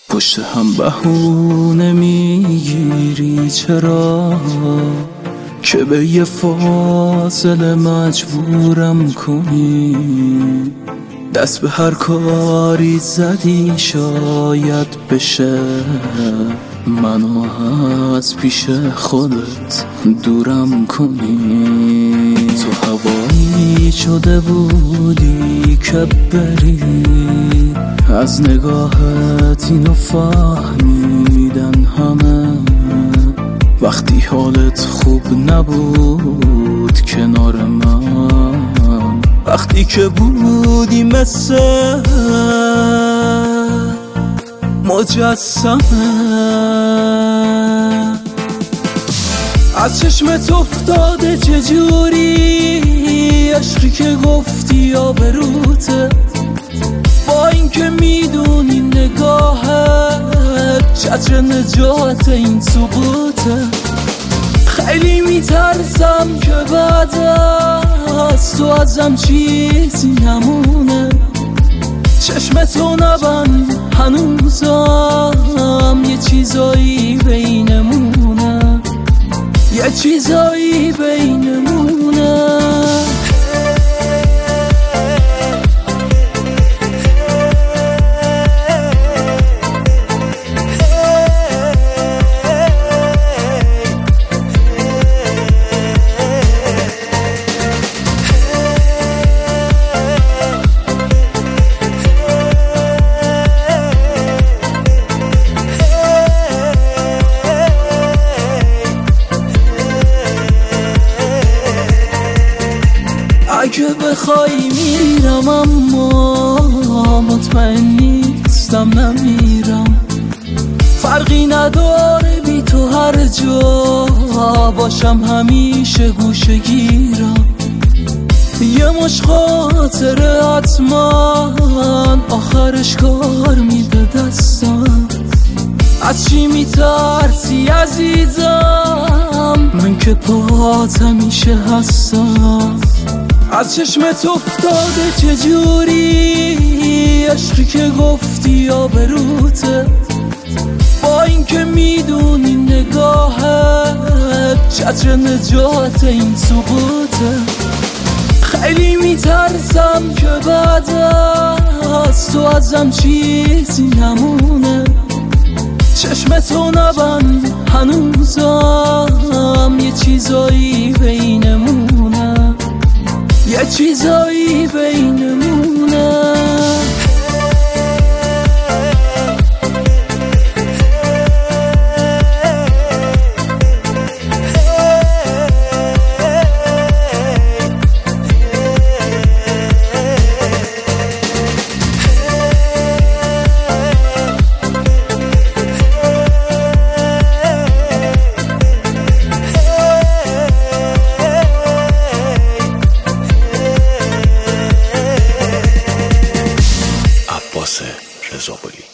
پشت هم بهونه میگیری چرا که به یه فاصله مجبورم کنی؟ دست به هر کاری زدی شاید بشه منو از پیش خودت دورم کنی. تو هوایی شده بودی که بری، از نگاهت اینو فهمیدن همه. وقتی حالت خوب نبود کنار من، وقتی که بودی مثل مجسمه، از چشمت افتاده چجوری عشقی که گفتی آبروته، با اینکه میدونی نگاهت چتر نجات این سقوطه. خیلی میترسم که بعد از تو ازم چیزی نمونه، چشمتو نبند هنوزم یه چیزایی بینمونه، یه چیزایی بینمونه. اگه بخوای میرم اما مطمئن نیستم نمیرم. فرقی نداره بی تو هر جا باشم همیشه گوشه گیرم. یه مش خاطره حتما آخرش کار میده دستم. از چی میترسی عزیزم؟ من که پات همیشه هستم. از چشمت افتاده چجوری عشقی که گفتی آبروته، با اینکه میدونی نگاهت چتر نجات این سقوطه. خیلی میترسم که بعد از تو ازم چیزی نمونه، چشمتو نبند هنوزم یه چیزایی بینمونه، یه چیزایی بینمونه. رضا قلی